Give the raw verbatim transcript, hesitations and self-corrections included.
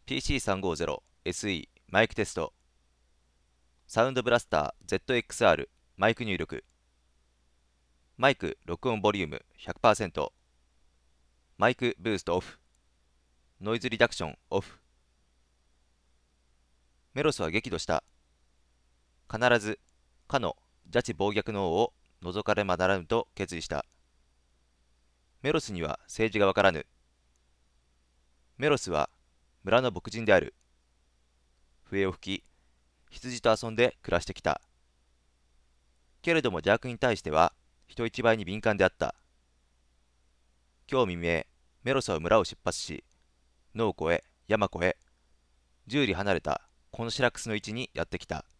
ピーシーさんごーぜろエスイー マイクテスト。サウンドブラスター ゼットエックスアール マイク入力。マイク録音ボリューム ひゃくパーセント。マイクブーストオフ。ノイズリダクションオフ。メロスは激怒した。必ずかの邪智暴虐の王を除かれまならぬと決意した。メロスには政治がわからぬ。メロスは村の牧人である。笛を吹き、羊と遊んで暮らしてきた。けれども邪悪に対しては人一倍に敏感であった。今日未明、メロスは村を出発し、野を越え、山越え、十里離れたコンシラクスの位置にやってきた。